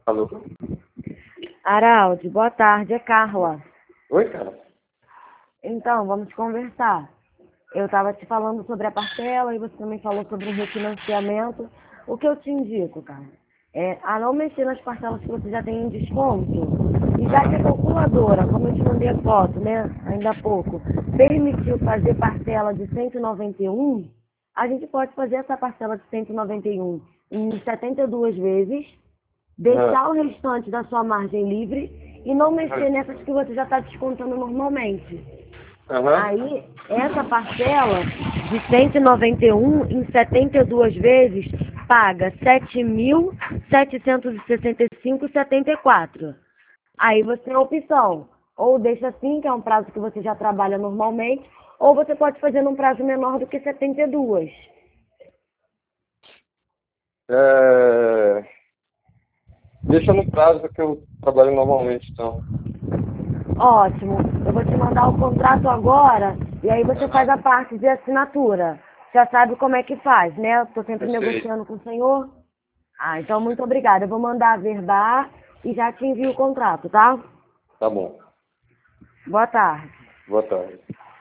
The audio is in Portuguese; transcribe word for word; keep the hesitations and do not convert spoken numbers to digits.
Alô? Araldi, boa tarde, é Carla. Oi, cara. Então, vamos conversar. Eu estava te falando sobre a parcela e você também falou sobre o refinanciamento. O que eu te indico, cara, é a não mexer nas parcelas que você já tem em desconto. E já que a calculadora, como eu te mandei a foto, né, ainda há pouco, permitiu fazer parcela de cento e noventa e um, a gente pode fazer essa parcela de cento e noventa e um em setenta e duas vezes, deixar Ah, o restante da sua margem livre e não mexer nessas que você já está descontando normalmente. Aham. Aí, essa parcela de cento e noventa e um em setenta e duas vezes paga sete mil setecentos e sessenta e cinco vírgula setenta e quatro. Aí você tem a opção, ou deixa assim, que é um prazo que você já trabalha normalmente, ou você pode fazer num prazo menor do que setenta e duas. É... Deixa no prazo que eu trabalho normalmente, então. Ótimo. Eu vou te mandar o contrato agora e aí você faz Aham. a parte de assinatura. Já sabe como é que faz, né? Estou sempre Eu sei. negociando com o senhor. Ah, então muito obrigada. Eu vou mandar a verbar e já te envio o contrato, tá? Tá bom. Boa tarde. Boa tarde.